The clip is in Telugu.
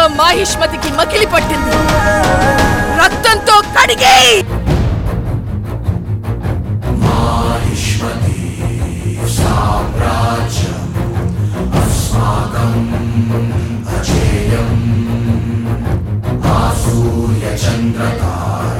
రక్తంతో మాహిష్మతికి మకిలి పట్టింది. రక్తంతో కడిగే మాహిష్మతి సామ్రాజ్యం అస్మాకం అజేయం. ఆ సూర్య చంద్రతార